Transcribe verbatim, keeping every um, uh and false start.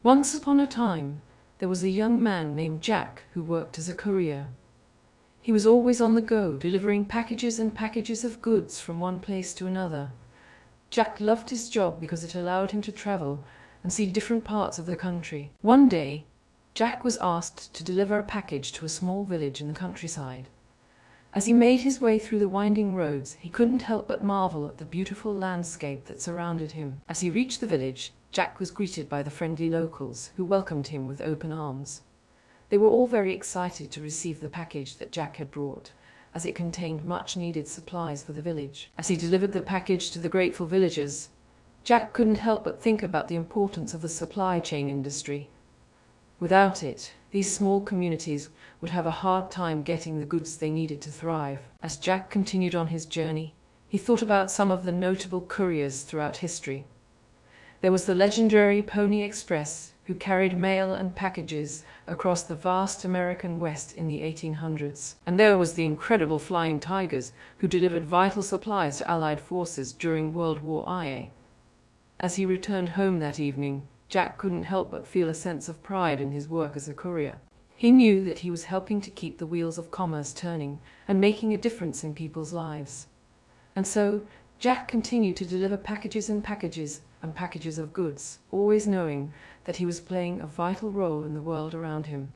Once upon a time, there was a young man named Jack who worked as a courier. He was always on the go, delivering packages and packages of goods from one place to another. Jack loved his job because it allowed him to travel and see different parts of the country. One day, Jack was asked to deliver a package to a small village in the countryside. As he made his way through the winding roads, he couldn't help but marvel at the beautiful landscape that surrounded him. As he reached the village, Jack was greeted by the friendly locals, who welcomed him with open arms. They were all very excited to receive the package that Jack had brought, as it contained much-needed supplies for the village. As he delivered the package to the grateful villagers, Jack couldn't help but think about the importance of the supply chain industry. Without it, these small communities would have a hard time getting the goods they needed to thrive. As Jack continued on his journey, he thought about some of the notable couriers throughout history. There was the legendary Pony Express, who carried mail and packages across the vast American West in the eighteen hundreds. And there was the incredible Flying Tigers, who delivered vital supplies to Allied forces during World War One. As he returned home that evening, Jack couldn't help but feel a sense of pride in his work as a courier. He knew that he was helping to keep the wheels of commerce turning and making a difference in people's lives. And so, Jack continued to deliver packages and packages and packages of goods, always knowing that he was playing a vital role in the world around him.